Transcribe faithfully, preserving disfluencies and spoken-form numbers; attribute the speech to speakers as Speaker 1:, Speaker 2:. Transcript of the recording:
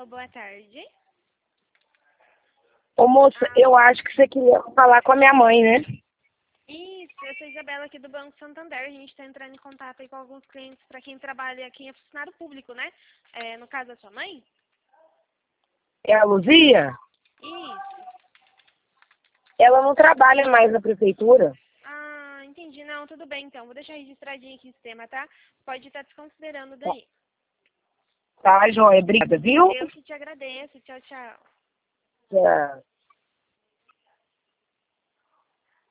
Speaker 1: Alô, boa tarde.
Speaker 2: Ô moça, eu acho que você queria falar com a minha mãe, né?
Speaker 1: Isso, eu sou a Isabela aqui do Banco Santander. A gente está entrando em contato aí com alguns clientes para quem trabalha aqui em funcionário público, né? É, no caso da sua mãe?
Speaker 2: É a Luzia?
Speaker 1: Isso.
Speaker 2: Ela não trabalha mais na prefeitura.
Speaker 1: Ah, entendi. Não, tudo bem então. Vou deixar registradinho aqui o sistema, tá? Pode estar desconsiderando daí.
Speaker 2: Tá, joia. Obrigada, viu?
Speaker 1: Eu que te agradeço. Tchau, tchau.
Speaker 2: Tchau.